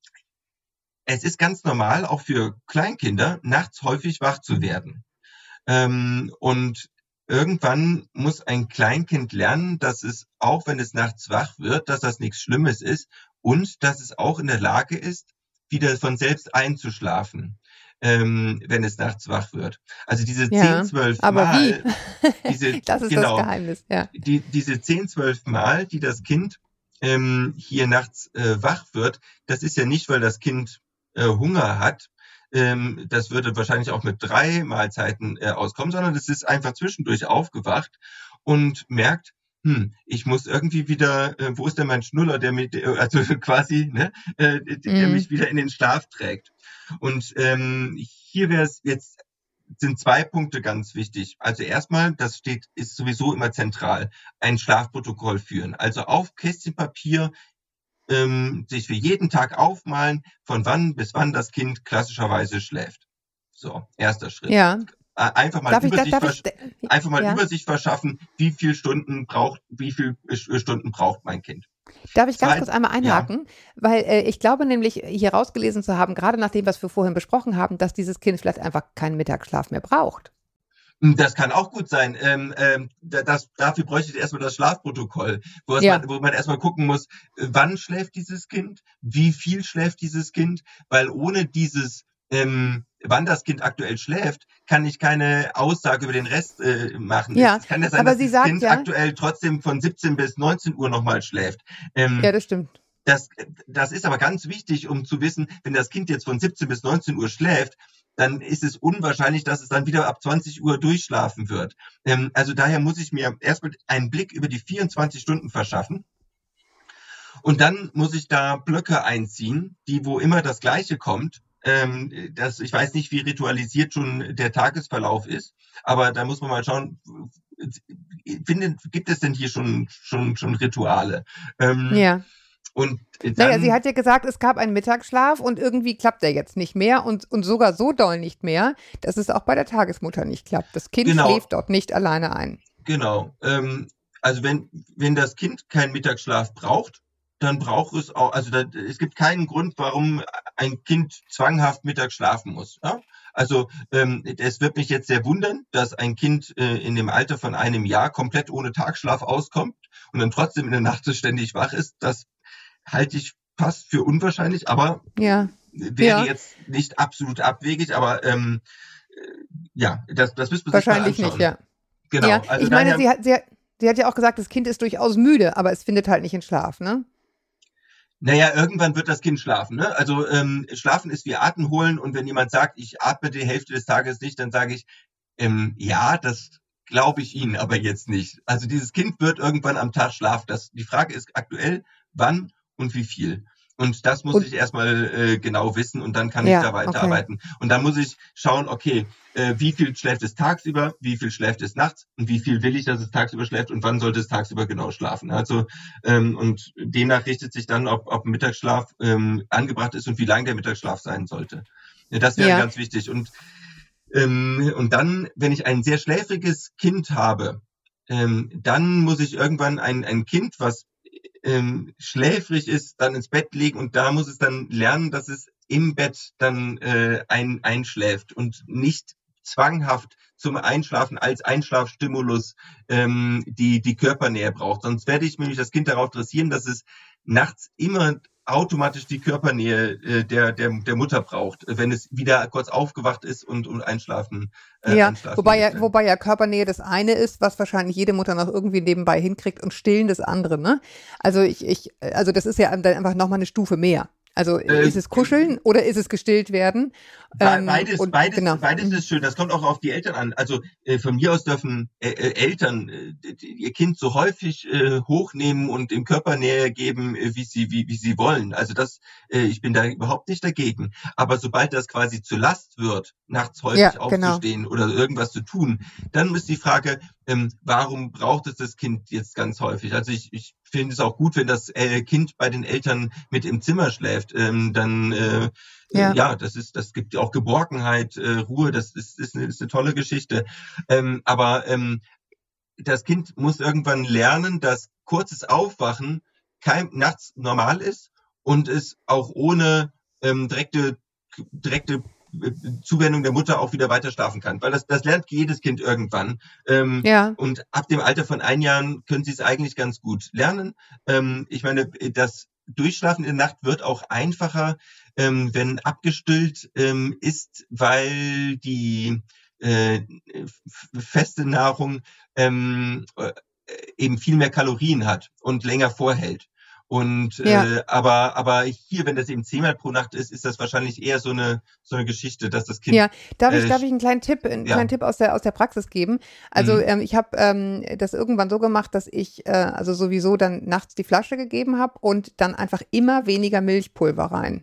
es ist ganz normal, auch für Kleinkinder, nachts häufig wach zu werden. Ähm, und irgendwann muss ein Kleinkind lernen, dass es, auch wenn es nachts wach wird, dass das nichts Schlimmes ist und dass es auch in der Lage ist, wieder von selbst einzuschlafen, ähm, wenn es nachts wach wird. Also diese Ja, zehn, zwölf aber Mal, wie? diese, Das ist genau, das Geheimnis, ja. die, diese zehn, zwölf Mal, die das Kind ähm, hier nachts äh, wach wird, das ist ja nicht, weil das Kind äh, Hunger hat. Ähm, das würde wahrscheinlich auch mit drei Mahlzeiten äh, auskommen, sondern es ist einfach zwischendurch aufgewacht und merkt, hm, ich muss irgendwie wieder, äh, wo ist denn mein Schnuller, der mich, also quasi, ne, äh, der Mhm. mich wieder in den Schlaf trägt. Und ähm, hier wäre es jetzt, sind zwei Punkte ganz wichtig. Also erstmal, das steht, ist sowieso immer zentral, ein Schlafprotokoll führen. Also auf Kästchen Papier ähm, sich für jeden Tag aufmalen, von wann bis wann das Kind klassischerweise schläft. So, erster Schritt. Ja. Äh, Einfach mal Darf ich, Übersicht, darf versch- ich, einfach mal ja. Übersicht verschaffen, wie viel Stunden braucht, wie viel Stunden braucht mein Kind. Darf ich ganz Zwei- kurz einmal einhaken? Weil äh, ich glaube nämlich, hier rausgelesen zu haben, gerade nach dem, was wir vorhin besprochen haben, dass dieses Kind vielleicht einfach keinen Mittagsschlaf mehr braucht. Das kann auch gut sein. Ähm, ähm, das, dafür bräuchte ich erstmal das Schlafprotokoll, wo, es Ja. man, wo man erstmal gucken muss, äh, wann schläft dieses Kind, wie viel schläft dieses Kind, weil ohne dieses, ähm, wann das Kind aktuell schläft, kann ich keine Aussage über den Rest äh, machen. Ja, Es kann ja sein, aber dass sie das sagt Kind ja- aktuell trotzdem von siebzehn bis neunzehn Uhr nochmal schläft. Ähm, Ja, das stimmt. Das, das ist aber ganz wichtig, um zu wissen, wenn das Kind jetzt von siebzehn bis neunzehn Uhr schläft, dann ist es unwahrscheinlich, dass es dann wieder ab zwanzig Uhr durchschlafen wird. Ähm, also daher muss ich mir erstmal einen Blick über die vierundzwanzig Stunden verschaffen. Und dann muss ich da Blöcke einziehen, die wo immer das Gleiche kommt. Ähm, das, ich weiß nicht, wie ritualisiert schon der Tagesverlauf ist, aber da muss man mal schauen, finden, gibt es denn hier schon, schon, schon Rituale? Ähm, Ja. Und dann, Naja, sie hat ja gesagt, es gab einen Mittagsschlaf und irgendwie klappt der jetzt nicht mehr und, und sogar so doll nicht mehr, dass es auch bei der Tagesmutter nicht klappt. Das Kind Genau. schläft dort nicht alleine ein. Genau. Ähm, also wenn, wenn das Kind keinen Mittagsschlaf braucht, dann braucht es auch, also da, es gibt keinen Grund, warum ein Kind zwanghaft mittags schlafen muss. Ja? Also ähm, es wird mich jetzt sehr wundern, dass ein Kind äh, in dem Alter von einem Jahr komplett ohne Tagschlaf auskommt und dann trotzdem in der Nacht so ständig wach ist. Das halte ich fast für unwahrscheinlich, aber Ja. wäre Ja. jetzt nicht absolut abwegig, aber ähm, äh, ja, das, das müsste man Wahrscheinlich sich mal nicht, anschauen. ja. Genau. Ja, Also ich meine, daher, sie hat, sie, hat, sie hat ja auch gesagt, das Kind ist durchaus müde, aber es findet halt nicht in Schlaf, ne? Naja, irgendwann wird das Kind schlafen. Ne? Also ähm, Schlafen ist wie Atem holen und wenn jemand sagt, ich atme die Hälfte des Tages nicht, dann sage ich, ähm, ja, das glaube ich Ihnen aber jetzt nicht. Also dieses Kind wird irgendwann am Tag schlafen. Das, die Frage ist aktuell, wann und wie viel. Und das muss Und- ich erstmal äh, genau wissen und dann kann Ja, ich da weiterarbeiten. Und dann muss ich schauen, okay, äh, wie viel schläft es tagsüber, wie viel schläft es nachts und wie viel will ich, dass es tagsüber schläft und wann sollte es tagsüber genau schlafen. Also ähm, und demnach richtet sich dann, ob, ob Mittagsschlaf ähm, angebracht ist und wie lang der Mittagsschlaf sein sollte. Ja, das wäre Ja. ganz wichtig. Und, ähm, und dann, wenn ich ein sehr schläfriges Kind habe, ähm, dann muss ich irgendwann ein, ein Kind, was ähm, schläfrig ist, dann ins Bett legen und da muss es dann lernen, dass es im Bett dann äh, ein, einschläft und nicht zwanghaft zum Einschlafen als Einschlafstimulus ähm, die, die Körpernähe braucht. Sonst werde ich nämlich das Kind darauf dressieren, dass es nachts immer automatisch die Körpernähe äh, der, der, der Mutter braucht, wenn es wieder kurz aufgewacht ist und, und einschlafen, äh, Ja, einschlafen wobei ja, möchte. wobei ja Körpernähe das eine ist, was wahrscheinlich jede Mutter noch irgendwie nebenbei hinkriegt und Stillen das andere, ne? Also ich, ich, also das ist ja dann einfach nochmal eine Stufe mehr. Also Äh, ist es kuscheln oder ist es gestillt werden? Ähm, Beides, und, beides, genau. beides ist schön. Das kommt auch auf die Eltern an. Also äh, von mir aus dürfen äh, äh, Eltern äh, ihr Kind so häufig äh, hochnehmen und im Körper näher geben, äh, wie sie wie, wie sie wollen. Also das, äh, ich bin da überhaupt nicht dagegen. Aber sobald das quasi zur Last wird, nachts häufig Ja, genau. aufzustehen oder irgendwas zu tun, dann ist die Frage, ähm, warum braucht es das Kind jetzt ganz häufig? Also ich, ich finde es auch gut, wenn das äh, Kind bei den Eltern mit im Zimmer schläft. Ähm, dann äh, Ja. ja. ja, das ist, das gibt auch Geborgenheit, äh, Ruhe. Das ist, ist, eine, ist eine tolle Geschichte. Ähm, aber ähm, das Kind muss irgendwann lernen, dass kurzes Aufwachen kein, nachts normal ist und es auch ohne ähm, direkte direkte Zuwendung der Mutter auch wieder weiter schlafen kann. Weil das, das lernt jedes Kind irgendwann. Ähm, Ja. Und ab dem Alter von ein Jahren können sie es eigentlich ganz gut lernen. Ähm, ich meine, das Durchschlafen in der Nacht wird auch einfacher, ähm, wenn abgestillt ähm, ist, weil die äh, feste Nahrung ähm, äh, eben viel mehr Kalorien hat und länger vorhält. Und Ja. äh, aber aber hier, wenn das eben zehnmal pro Nacht ist, ist das wahrscheinlich eher so eine so eine Geschichte, dass das Kind. Ja, darf ich, äh, darf ich einen kleinen Tipp, einen ja. kleinen Tipp aus der aus der Praxis geben? Also Mhm. ähm, ich habe ähm, das irgendwann so gemacht, dass ich äh, also sowieso dann nachts die Flasche gegeben habe und dann einfach immer weniger Milchpulver rein.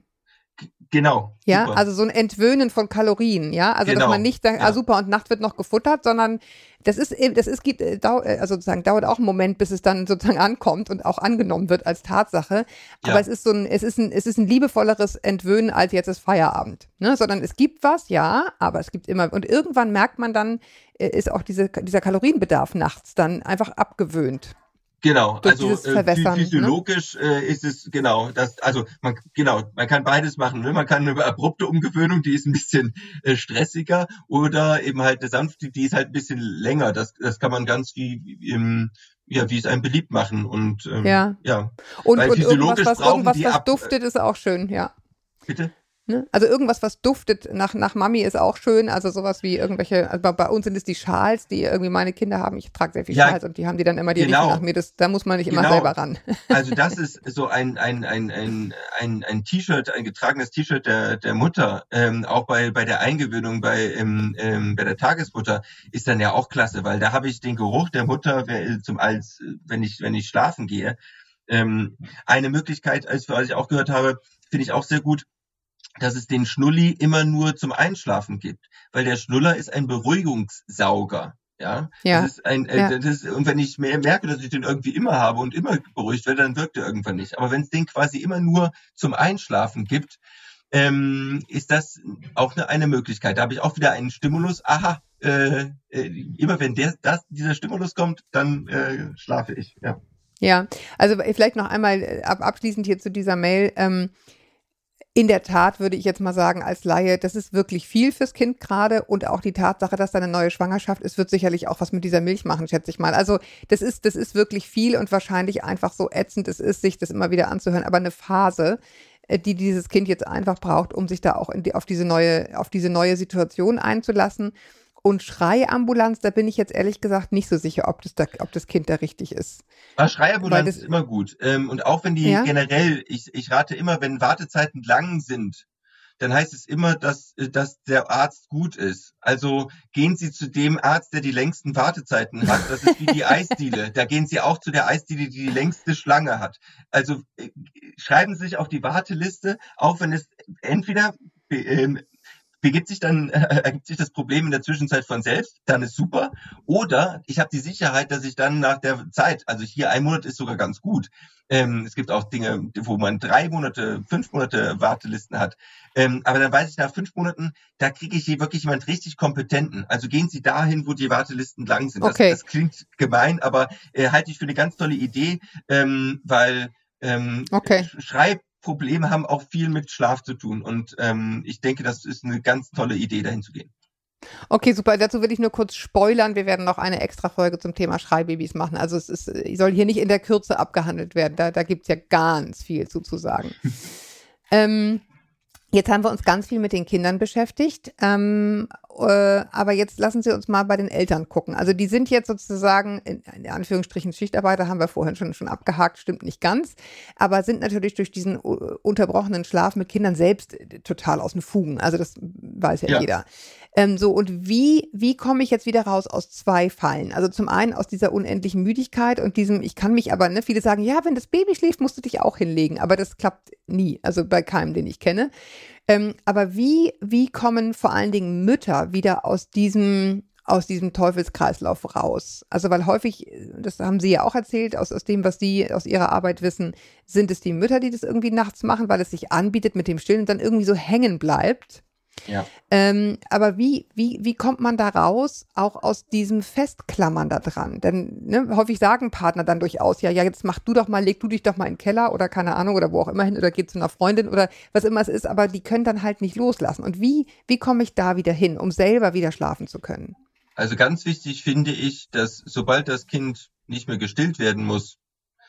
Genau. Ja, super. also so ein Entwöhnen von Kalorien, ja, also dass Genau, man nicht sagt, ja. ah super, und Nacht wird noch gefuttert, sondern das ist eben, das ist, gibt, äh, dau- äh, also sozusagen dauert auch einen Moment, bis es dann sozusagen ankommt und auch angenommen wird als Tatsache. Aber Ja. es ist so ein, es ist ein, es ist ein liebevolleres Entwöhnen als jetzt ist Feierabend, ne? Sondern es gibt was, ja, aber es gibt immer, und irgendwann merkt man dann, äh, ist auch diese, dieser Kalorienbedarf nachts dann einfach abgewöhnt. Genau, Durch also dieses äh, Verwässern, phy- physiologisch äh, ist es genau das, also man genau, man kann beides machen, ne? Man kann eine abrupte Umgewöhnung, die ist ein bisschen äh, stressiger, oder eben halt eine sanfte, die ist halt ein bisschen länger. Das das kann man ganz wie, wie im ja, wie es einem beliebt machen und ähm, Ja. ja. Und, Weil und irgendwas, physiologisch was, brauchen irgendwas, die was ab- duftet, ist auch schön, ja. Bitte? Ne? Also irgendwas, was duftet nach, nach Mami ist auch schön. Also sowas wie irgendwelche, also bei, bei uns sind es die Schals, die irgendwie meine Kinder haben. Ich trage sehr viel Ja, Schals und die haben die dann immer, die genau. riechen nach mir. Das, da muss man nicht immer Genau. selber ran. Also das ist so ein ein ein ein ein, ein T-Shirt, ein getragenes T-Shirt der der Mutter, ähm, auch bei bei der Eingewöhnung bei ähm, ähm, bei der Tagesmutter ist dann ja auch klasse, weil da habe ich den Geruch der Mutter wer- zum als wenn ich wenn ich schlafen gehe. Ähm, eine Möglichkeit, als was ich auch gehört habe, finde ich auch sehr gut, dass es den Schnulli immer nur zum Einschlafen gibt, weil der Schnuller ist ein Beruhigungssauger. Ja, Ja, das ist ein, äh, ja. das ist, und wenn ich mehr merke, dass ich den irgendwie immer habe und immer beruhigt werde, dann wirkt er irgendwann nicht. Aber wenn es den quasi immer nur zum Einschlafen gibt, ähm, ist das auch eine, eine Möglichkeit. Da habe ich auch wieder einen Stimulus. Aha, äh, äh, immer wenn der, das, dieser Stimulus kommt, dann äh, schlafe ich. Ja. Ja, also vielleicht noch einmal äh, ab, abschließend hier zu dieser Mail. Ähm, in der Tat würde ich jetzt mal sagen, als Laie, das ist wirklich viel fürs Kind gerade, und auch die Tatsache, dass da eine neue Schwangerschaft ist, wird sicherlich auch was mit dieser Milch machen, schätze ich mal. Also das ist, das ist wirklich viel und wahrscheinlich einfach so ätzend es ist, sich das immer wieder anzuhören, aber eine Phase, äh, die dieses Kind jetzt einfach braucht, um sich da auch in die, auf diese neue, auf diese neue Situation einzulassen. Und Schreiambulanz, da bin ich jetzt ehrlich gesagt nicht so sicher, ob das, da, ob das Kind da richtig ist. Aber Schreiambulanz Weil das- ist immer gut. Ähm, und auch wenn die Ja? generell, ich, ich rate immer, wenn Wartezeiten lang sind, dann heißt es immer, dass, äh, dass der Arzt gut ist. Also gehen Sie zu dem Arzt, der die längsten Wartezeiten hat. Das ist wie die Eisdiele. Da gehen Sie auch zu der Eisdiele, die die längste Schlange hat. Also äh, schreiben Sie sich auf die Warteliste, auch wenn es entweder äh, ähm, begibt sich dann, äh, ergibt sich das Problem in der Zwischenzeit von selbst, dann ist super. Oder ich habe die Sicherheit, dass ich dann nach der Zeit, also hier ein Monat ist sogar ganz gut. Ähm, es gibt auch Dinge, wo man drei Monate, fünf Monate Wartelisten hat. Ähm, aber dann weiß ich nach fünf Monaten, da kriege ich hier wirklich jemand richtig Kompetenten. Also gehen Sie dahin, wo die Wartelisten lang sind. Das, Okay. das klingt gemein, aber äh, halte ich für eine ganz tolle Idee, ähm, weil ähm, Okay. Schreibprobleme haben auch viel mit Schlaf zu tun. Und ähm, ich denke, das ist eine ganz tolle Idee, dahin zu gehen. Okay, super. Dazu will ich nur kurz spoilern. Wir werden noch eine extra Folge zum Thema Schreibabys machen. Also es ist, soll hier nicht in der Kürze abgehandelt werden. Da, da gibt es ja ganz viel zu, zu sagen. ähm, Jetzt haben wir uns ganz viel mit den Kindern beschäftigt, ähm, äh, aber jetzt lassen Sie uns mal bei den Eltern gucken. Also die sind jetzt sozusagen, in, in Anführungsstrichen Schichtarbeiter, haben wir vorhin schon, schon abgehakt, stimmt nicht ganz, aber sind natürlich durch diesen uh, unterbrochenen Schlaf mit Kindern selbst äh, total aus den Fugen. Also das weiß ja, ja. jeder. Ähm, so, und wie, wie komme ich jetzt wieder raus aus zwei Fallen? Also zum einen aus dieser unendlichen Müdigkeit und diesem, ich kann mich aber, ne, viele sagen, ja, wenn das Baby schläft, musst du dich auch hinlegen, aber das klappt nie, also bei keinem, den ich kenne. Ähm, aber wie, wie kommen vor allen Dingen Mütter wieder aus diesem, aus diesem Teufelskreislauf raus? Also weil häufig, das haben Sie ja auch erzählt, aus, aus dem, was Sie aus Ihrer Arbeit wissen, sind es die Mütter, die das irgendwie nachts machen, weil es sich anbietet mit dem Stillen und dann irgendwie so hängen bleibt. Ja. Ähm, aber wie, wie, wie kommt man da raus, auch aus diesem Festklammern da dran? Denn ne, häufig sagen Partner dann durchaus, ja, ja, jetzt mach du doch mal, leg du dich doch mal in den Keller oder keine Ahnung oder wo auch immer hin oder geh zu einer Freundin oder was immer es ist, aber die können dann halt nicht loslassen. Und wie, wie komme ich da wieder hin, um selber wieder schlafen zu können? Also ganz wichtig finde ich, dass sobald das Kind nicht mehr gestillt werden muss,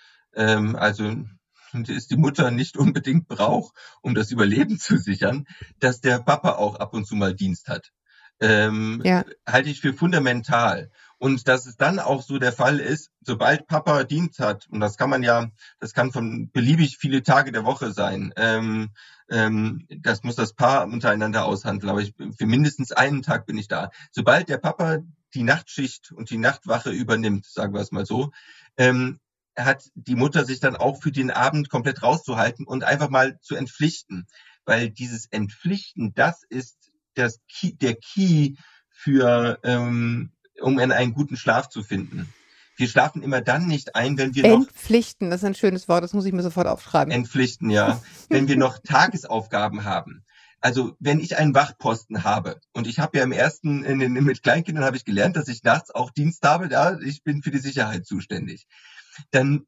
ähm, also ist die Mutter nicht unbedingt braucht, um das Überleben zu sichern, dass der Papa auch ab und zu mal Dienst hat. Ähm, ja. Halte ich für fundamental. Und dass es dann auch so der Fall ist, sobald Papa Dienst hat, und das kann man ja, das kann von beliebig viele Tage der Woche sein, ähm, ähm, das muss das Paar untereinander aushandeln, aber ich, für mindestens einen Tag bin ich da. Sobald der Papa die Nachtschicht und die Nachtwache übernimmt, sagen wir es mal so, ähm, hat die Mutter sich dann auch für den Abend komplett rauszuhalten und einfach mal zu entpflichten. Weil dieses Entpflichten, das ist das Key, der Key für, ähm, um in einen guten Schlaf zu finden. Wir schlafen immer dann nicht ein, wenn wir Entpflichten, noch... Entpflichten, das ist ein schönes Wort, das muss ich mir sofort aufschreiben. Entpflichten, ja. Wenn wir noch Tagesaufgaben haben. Also wenn ich einen Wachposten habe und ich habe ja im ersten, in den, mit Kleinkindern habe ich gelernt, dass ich nachts auch Dienst habe, ja, ich bin für die Sicherheit zuständig. Dann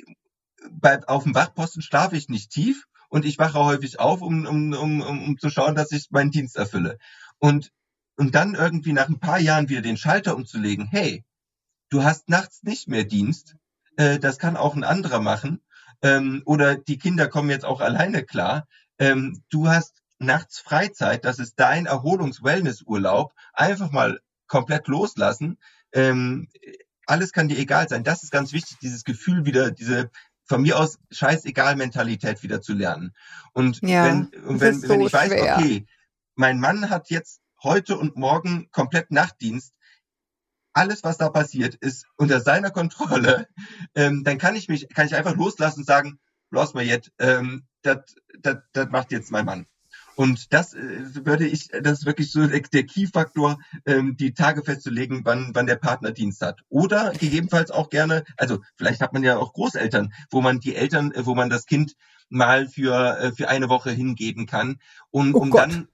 bei, auf dem Wachposten schlafe ich nicht tief und ich wache häufig auf, um, um, um, um, um zu schauen, dass ich meinen Dienst erfülle. Und, und dann irgendwie nach ein paar Jahren wieder den Schalter umzulegen, hey, du hast nachts nicht mehr Dienst, äh, das kann auch ein anderer machen, ähm, oder die Kinder kommen jetzt auch alleine klar, ähm, du hast nachts Freizeit, das ist dein Erholungs-Wellness-Urlaub, einfach mal komplett loslassen, ähm, alles kann dir egal sein. Das ist ganz wichtig, dieses Gefühl wieder, diese von mir aus scheißegal Mentalität wieder zu lernen. Und ja, wenn, und wenn, so wenn ich weiß, schwer. okay, mein Mann hat jetzt heute und morgen komplett Nachtdienst, alles, was da passiert, ist unter seiner Kontrolle, ähm, dann kann ich mich, kann ich einfach loslassen und sagen, los mal jetzt, ähm, das, das, das macht jetzt mein Mann. Und das äh, würde ich, das ist wirklich so der, der Key-Faktor, ähm, die Tage festzulegen, wann, wann der Partner Dienst hat. Oder gegebenenfalls auch gerne, also vielleicht hat man ja auch Großeltern, wo man die Eltern, wo man das Kind mal für, äh, für eine Woche hingeben kann, und oh um Gott. dann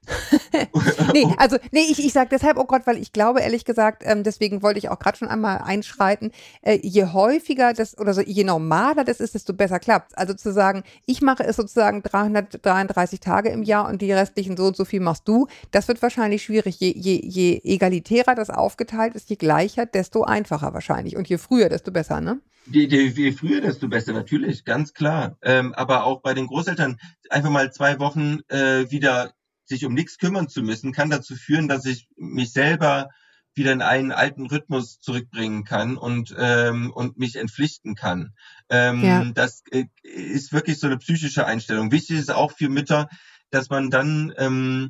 nee, also nee, ich, ich sage deshalb, oh Gott, weil ich glaube, ehrlich gesagt, ähm, deswegen wollte ich auch gerade schon einmal einschreiten, äh, je häufiger das oder so, je normaler das ist, desto besser klappt. Also zu sagen, ich mache es sozusagen dreihundertdreiunddreißig Tage im Jahr und die restlichen so und so viel machst du, das wird wahrscheinlich schwierig. Je, je, je egalitärer das aufgeteilt ist, je gleicher, desto einfacher wahrscheinlich und je früher, desto besser, ne? Je, je, je früher, desto besser, natürlich, ganz klar. Ähm, aber auch bei den Großeltern, einfach mal zwei Wochen äh, wieder sich um nichts kümmern zu müssen, kann dazu führen, dass ich mich selber wieder in einen alten Rhythmus zurückbringen kann und ähm, und mich entpflichten kann. Ähm, ja. Das äh, ist wirklich so eine psychische Einstellung. Wichtig ist auch für Mütter, dass man dann ähm,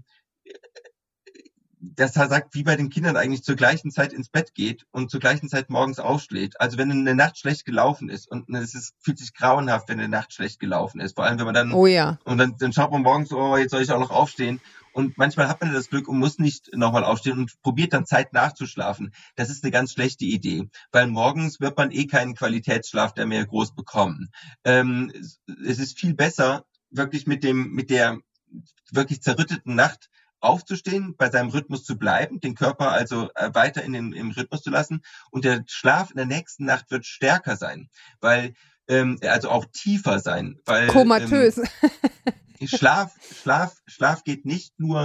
dass er sagt, wie bei den Kindern eigentlich zur gleichen Zeit ins Bett geht und zur gleichen Zeit morgens aufschlägt. Also wenn eine Nacht schlecht gelaufen ist und es ist, fühlt sich grauenhaft, wenn eine Nacht schlecht gelaufen ist. Vor allem, wenn man dann, oh ja. und dann, dann schaut man morgens, oh, jetzt soll ich auch noch aufstehen. Und manchmal hat man das Glück und muss nicht nochmal aufstehen und probiert dann Zeit nachzuschlafen. Das ist eine ganz schlechte Idee, weil morgens wird man eh keinen Qualitätsschlaf da mehr groß bekommen. Ähm, es ist viel besser, wirklich mit dem, mit der wirklich zerrütteten Nacht aufzustehen, bei seinem Rhythmus zu bleiben, den Körper also äh, weiter in den im Rhythmus zu lassen, und der Schlaf in der nächsten Nacht wird stärker sein, weil ähm, also auch tiefer sein, weil komatös. Ähm, Schlaf, Schlaf, Schlaf geht nicht nur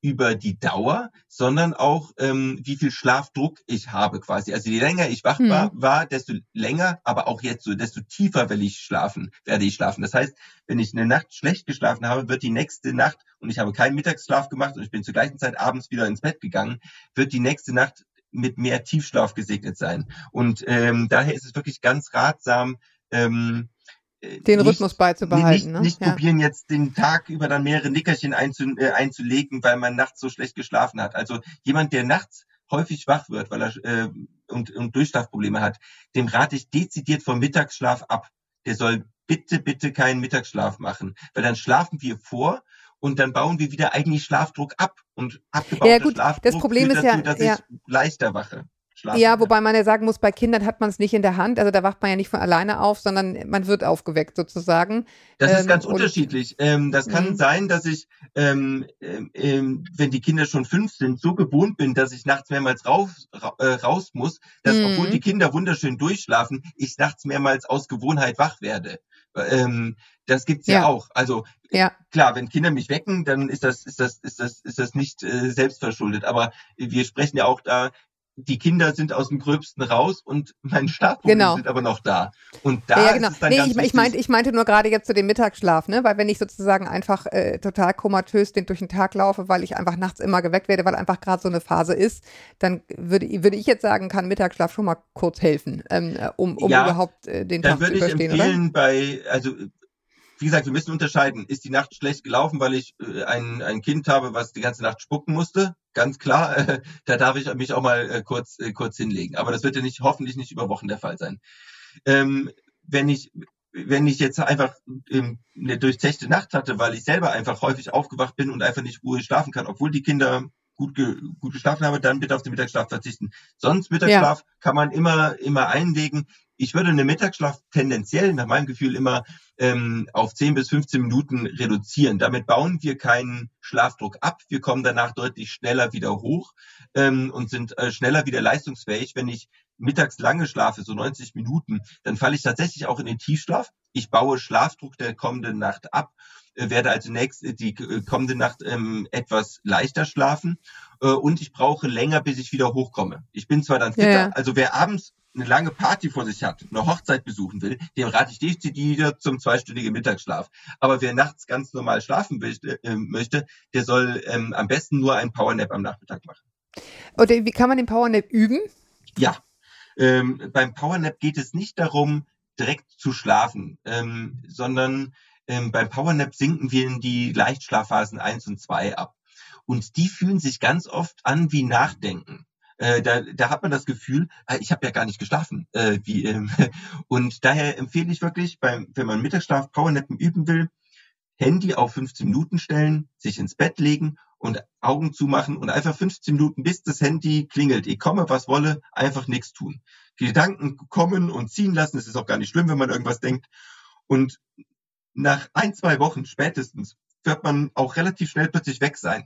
über die Dauer, sondern auch, ähm, wie viel Schlafdruck ich habe quasi. Also je länger ich wach war, Hm. war, desto länger, aber auch jetzt so, desto tiefer will ich schlafen, werde ich schlafen. Das heißt, wenn ich eine Nacht schlecht geschlafen habe, wird die nächste Nacht, und ich habe keinen Mittagsschlaf gemacht und ich bin zur gleichen Zeit abends wieder ins Bett gegangen, wird die nächste Nacht mit mehr Tiefschlaf gesegnet sein. Und ähm, daher ist es wirklich ganz ratsam, ähm, Den nicht, Rhythmus beizubehalten, nicht, ne? nicht Ja. probieren, jetzt den Tag über dann mehrere Nickerchen einzu, äh, einzulegen, weil man nachts so schlecht geschlafen hat. Also jemand, der nachts häufig wach wird, weil er äh, und, und Durchschlafprobleme hat, dem rate ich dezidiert vom Mittagsschlaf ab. Der soll bitte, bitte keinen Mittagsschlaf machen, weil dann schlafen wir vor und dann bauen wir wieder eigentlich Schlafdruck ab. Und abgebauter Ja, gut, Schlafdruck das Problem führt ist dazu, ja- dass ja. ich leichter wache. Schlafe. Ja, wobei man ja sagen muss, bei Kindern hat man es nicht in der Hand. Also da wacht man ja nicht von alleine auf, sondern man wird aufgeweckt sozusagen. Das Ähm, ist ganz und- unterschiedlich. Ähm, das kann Mhm. sein, dass ich, ähm, ähm, wenn die Kinder schon fünf sind, so gewohnt bin, dass ich nachts mehrmals raus, ra, äh, raus muss, dass, Mhm. obwohl die Kinder wunderschön durchschlafen, ich nachts mehrmals aus Gewohnheit wach werde. Ähm, das gibt's ja, Ja. auch. Also Ja. klar, wenn Kinder mich wecken, dann ist das, ist das, ist das, ist das nicht äh, selbstverschuldet. Aber wir sprechen ja auch da. Die Kinder sind aus dem Gröbsten raus und meine Schlafprobleme Genau. sind aber noch da. Und da Ja, genau. ist es dann Nee, ganz ich, ich, wichtig, meinte, ich meinte nur gerade jetzt zu dem Mittagsschlaf, ne? Weil wenn ich sozusagen einfach äh, total komatös den durch den Tag laufe, weil ich einfach nachts immer geweckt werde, weil einfach gerade so eine Phase ist, dann würde, würde ich jetzt sagen, kann Mittagsschlaf schon mal kurz helfen, ähm, um, um Ja, überhaupt äh, den dann Tag zu würde ich überstehen, oder? empfehlen, bei, also wie gesagt, wir müssen unterscheiden. Ist die Nacht schlecht gelaufen, weil ich äh, ein, ein Kind habe, was die ganze Nacht spucken musste? Ganz klar, äh, da darf ich mich auch mal äh, kurz, äh, kurz hinlegen. Aber das wird ja nicht, hoffentlich nicht über Wochen der Fall sein. Ähm, wenn ich, wenn ich jetzt einfach ähm, eine durchzechte Nacht hatte, weil ich selber einfach häufig aufgewacht bin und einfach nicht ruhig schlafen kann, obwohl die Kinder gut, ge, gut geschlafen haben, dann bitte auf den Mittagsschlaf verzichten. Sonst Mittagsschlaf ja. kann man immer, immer einlegen. Ich würde einen Mittagsschlaf tendenziell, nach meinem Gefühl, immer ähm, auf zehn bis fünfzehn Minuten reduzieren. Damit bauen wir keinen Schlafdruck ab. Wir kommen danach deutlich schneller wieder hoch ähm, und sind äh, schneller wieder leistungsfähig. Wenn ich mittags lange schlafe, so neunzig Minuten, dann falle ich tatsächlich auch in den Tiefschlaf. Ich baue Schlafdruck der kommenden Nacht ab, äh, werde also nächst, die äh, kommende Nacht ähm, etwas leichter schlafen äh, und ich brauche länger, bis ich wieder hochkomme. Ich bin zwar dann fitter, Ja. also wer abends eine lange Party vor sich hat, eine Hochzeit besuchen will, dem rate ich dezidiert zum zweistündigen Mittagsschlaf. Aber wer nachts ganz normal schlafen möchte, äh, möchte der soll ähm, am besten nur einen Powernap am Nachmittag machen. Oder wie kann man den Powernap üben? Ja, ähm, beim Powernap geht es nicht darum, direkt zu schlafen, ähm, sondern ähm, beim Powernap sinken wir in die Leichtschlafphasen eins und zwei ab. Und die fühlen sich ganz oft an wie Nachdenken. Äh, da, da hat man das Gefühl, äh, ich habe ja gar nicht geschlafen. Äh, wie, ähm, und daher empfehle ich wirklich, beim, wenn man Mittagsschlaf Powernappen üben will, Handy auf fünfzehn Minuten stellen, sich ins Bett legen und Augen zumachen und einfach fünfzehn Minuten, bis das Handy klingelt. Ich komme, was wolle, einfach nichts tun. Die Gedanken kommen und ziehen lassen. Es ist auch gar nicht schlimm, wenn man irgendwas denkt. Und nach ein, zwei Wochen spätestens wird man auch relativ schnell plötzlich weg sein.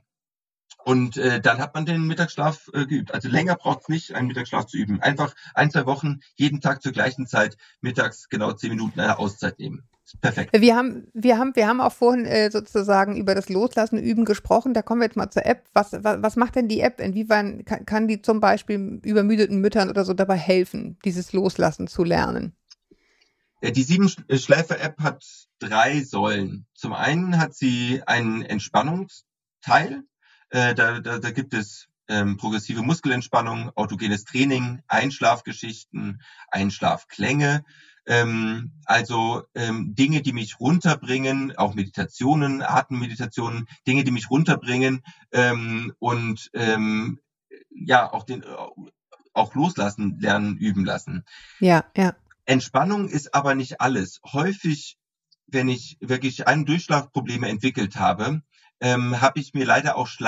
Und äh, dann hat man den Mittagsschlaf äh, geübt. Also länger braucht es nicht, einen Mittagsschlaf zu üben. Einfach ein, zwei Wochen, jeden Tag zur gleichen Zeit, mittags genau zehn Minuten eine Auszeit nehmen. Perfekt. Wir haben, wir haben, wir haben auch vorhin äh, sozusagen über das Loslassen, Üben gesprochen. Da kommen wir jetzt mal zur App. Was, was, was macht denn die App? Inwiefern kann, kann die zum Beispiel übermüdeten Müttern oder so dabei helfen, dieses Loslassen zu lernen? Die Sieben-Schläfer-App hat drei Säulen. Zum einen hat sie einen Entspannungsteil. Äh, da, da, da gibt es ähm, progressive Muskelentspannung, autogenes Training, Einschlafgeschichten, Einschlafklänge. Ähm, also ähm, Dinge, die mich runterbringen, auch Meditationen, Atemmeditationen, Dinge, die mich runterbringen ähm, und ähm, ja auch den auch loslassen, lernen, üben lassen. Ja, ja. Entspannung ist aber nicht alles. Häufig, wenn ich wirklich ein Durchschlafprobleme entwickelt habe, ähm, habe ich mir leider auch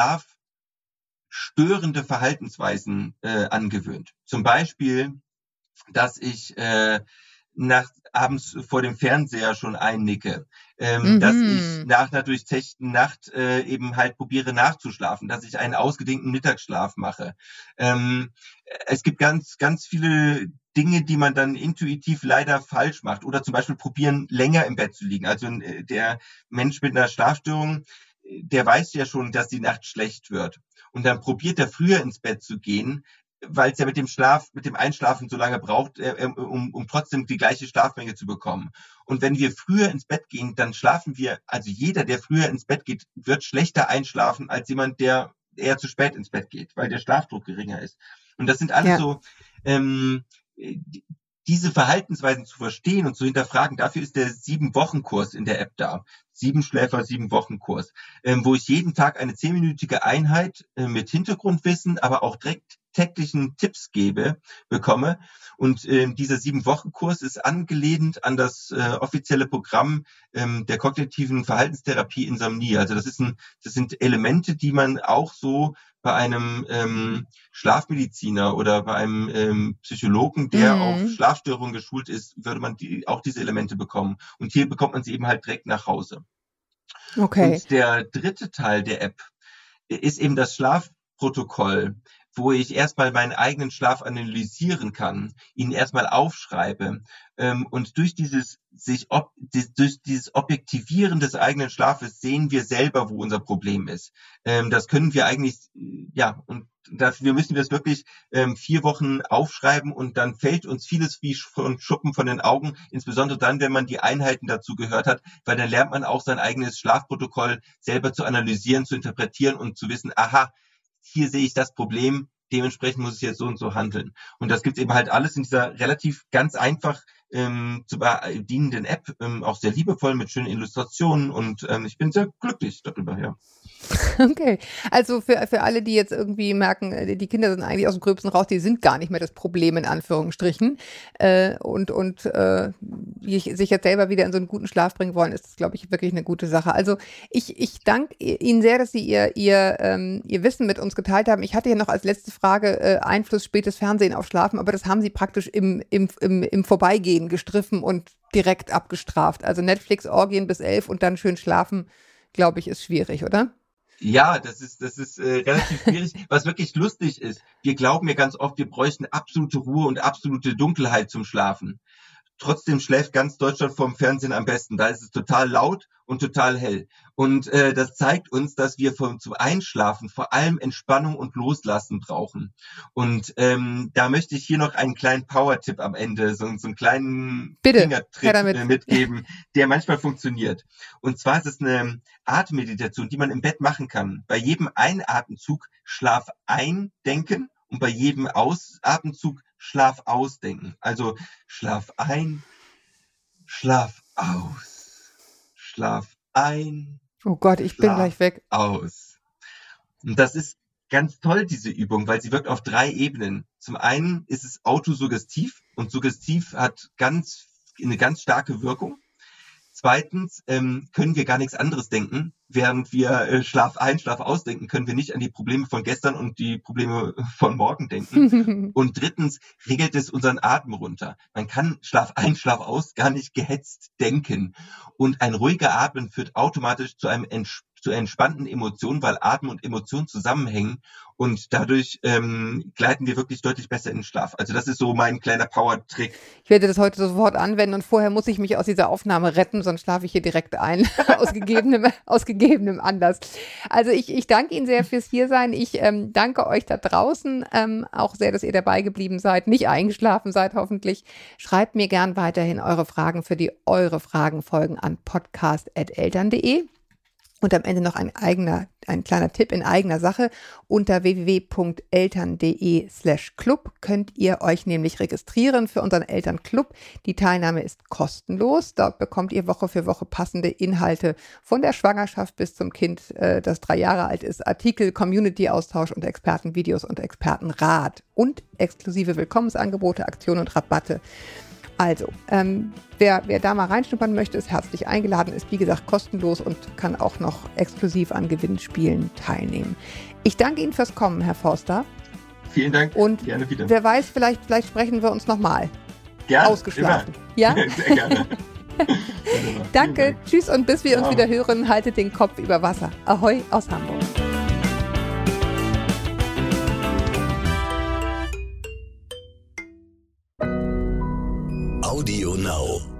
schlafstörende Verhaltensweisen äh, angewöhnt. Zum Beispiel, dass ich äh, nach, abends vor dem Fernseher schon einnicke, ähm, Mhm. dass ich nach einer durchzechten Nacht äh, eben halt probiere nachzuschlafen, dass ich einen ausgedehnten Mittagsschlaf mache. Ähm, es gibt ganz, ganz viele Dinge, die man dann intuitiv leider falsch macht oder zum Beispiel probieren, länger im Bett zu liegen. Also äh, der Mensch mit einer Schlafstörung der weiß ja schon, dass die Nacht schlecht wird. Und dann probiert er früher ins Bett zu gehen, weil es ja mit dem Schlaf, mit dem Einschlafen so lange braucht, äh, um, um trotzdem die gleiche Schlafmenge zu bekommen. Und wenn wir früher ins Bett gehen, dann schlafen wir, also jeder, der früher ins Bett geht, wird schlechter einschlafen als jemand, der eher zu spät ins Bett geht, weil der Schlafdruck geringer ist. Und das sind alles ja. so, ähm, diese Verhaltensweisen zu verstehen und zu hinterfragen. Dafür ist der Sieben-Wochen-Kurs in der App da. Sieben-Schläfer, Sieben-Wochen-Kurs, ähm, wo ich jeden Tag eine zehnminütige Einheit äh, mit Hintergrundwissen, aber auch direkt täglichen Tipps gebe, bekomme. Und äh, dieser Sieben-Wochen-Kurs ist angelehnt an das äh, offizielle Programm ähm, der kognitiven Verhaltenstherapie Insomnie. Also das ist ein, das sind Elemente, die man auch so bei einem ähm, Schlafmediziner oder bei einem ähm, Psychologen, der mhm. auf Schlafstörungen geschult ist, würde man die, auch diese Elemente bekommen. Und hier bekommt man sie eben halt direkt nach Hause. Okay. Und der dritte Teil der App ist eben das Schlafprotokoll, wo ich erstmal meinen eigenen Schlaf analysieren kann, ihn erstmal aufschreibe ähm, und durch dieses sich ob, dies, durch dieses Objektivieren des eigenen Schlafes sehen wir selber, wo unser Problem ist. Ähm, das können wir eigentlich, ja, und dafür müssen wir es wirklich ähm, vier Wochen aufschreiben und dann fällt uns vieles wie von Schuppen von den Augen, insbesondere dann, wenn man die Einheiten dazu gehört hat, weil dann lernt man auch sein eigenes Schlafprotokoll selber zu analysieren, zu interpretieren und zu wissen, aha, hier sehe ich das Problem, dementsprechend muss ich jetzt so und so handeln. Und das gibt's eben halt alles in dieser relativ ganz einfach ähm, zu bedienenden App, ähm, auch sehr liebevoll mit schönen Illustrationen und ähm, ich bin sehr glücklich darüber, ja. Okay, also für, für alle, die jetzt irgendwie merken, die Kinder sind eigentlich aus dem Gröbsten raus, die sind gar nicht mehr das Problem in Anführungsstrichen äh, und, und äh, die sich jetzt selber wieder in so einen guten Schlaf bringen wollen, ist das, glaube ich, wirklich eine gute Sache. Also ich, ich danke Ihnen sehr, dass Sie Ihr, Ihr, ähm, Ihr Wissen mit uns geteilt haben. Ich hatte ja noch als letzte Frage äh, Einfluss spätes Fernsehen auf Schlafen, aber das haben Sie praktisch im, im, im, im Vorbeigehen gestriffen und direkt abgestraft. Also Netflix-Orgien bis elf und dann schön schlafen, glaube ich, ist schwierig, oder? Ja, das ist das ist äh, relativ schwierig. Was wirklich lustig ist, wir glauben ja ganz oft, wir bräuchten absolute Ruhe und absolute Dunkelheit zum Schlafen. Trotzdem schläft ganz Deutschland vorm Fernsehen am besten. Da ist es total laut und total hell. Und äh, das zeigt uns, dass wir vom, zum Einschlafen vor allem Entspannung und Loslassen brauchen. Und ähm, da möchte ich hier noch einen kleinen Power-Tipp am Ende, so, so einen kleinen Bitte, Fingertrick äh, mitgeben, der manchmal funktioniert. Und zwar ist es eine Atemmeditation, die man im Bett machen kann. Bei jedem Einatemzug Schlaf eindenken und bei jedem Ausatemzug Schlaf ausdenken. Also Schlaf ein, Schlaf aus, Schlaf ein. Oh Gott, ich bin gleich weg. Aus. Und das ist ganz toll, diese Übung, weil sie wirkt auf drei Ebenen. Zum einen ist es autosuggestiv und suggestiv hat ganz eine ganz starke Wirkung. Zweitens ähm, können wir gar nichts anderes denken. Während wir äh, Schlaf ein, Schlaf ausdenken, können wir nicht an die Probleme von gestern und die Probleme von morgen denken. Und drittens regelt es unseren Atem runter. Man kann Schlaf ein, Schlaf aus gar nicht gehetzt denken. Und ein ruhiger Atmen führt automatisch zu einem Ents- zu entspannten Emotionen, weil Atem und Emotion zusammenhängen und dadurch ähm, gleiten wir wirklich deutlich besser in den Schlaf. Also das ist so mein kleiner Power-Trick. Ich werde das heute sofort anwenden und vorher muss ich mich aus dieser Aufnahme retten, sonst schlafe ich hier direkt ein, aus gegebenem, aus gegebenem Anlass. Also ich, ich danke Ihnen sehr fürs Hiersein. Ich ähm, danke euch da draußen ähm, auch sehr, dass ihr dabei geblieben seid, nicht eingeschlafen seid hoffentlich. Schreibt mir gern weiterhin eure Fragen für die Eure Fragen folgen an podcast at eltern punkt de. Und am Ende noch ein eigener, ein kleiner Tipp in eigener Sache. Unter w w w punkt eltern punkt de slash club könnt ihr euch nämlich registrieren für unseren Elternclub. Die Teilnahme ist kostenlos. Dort bekommt ihr Woche für Woche passende Inhalte von der Schwangerschaft bis zum Kind, das drei Jahre alt ist. Artikel, Community-Austausch und Expertenvideos und Expertenrat. Und exklusive Willkommensangebote, Aktionen und Rabatte. Also, ähm, wer, wer da mal reinschnuppern möchte, ist herzlich eingeladen, ist wie gesagt kostenlos und kann auch noch exklusiv an Gewinnspielen teilnehmen. Ich danke Ihnen fürs Kommen, Herr Forster. Vielen Dank, und gerne wieder. Wer weiß, vielleicht, vielleicht sprechen wir uns nochmal. Gerne, ausgeschlafen. Immer. Ja? Sehr gerne. Danke, tschüss und bis wir Ciao. uns wieder hören, haltet den Kopf über Wasser. Ahoi aus Hamburg. Audio Now.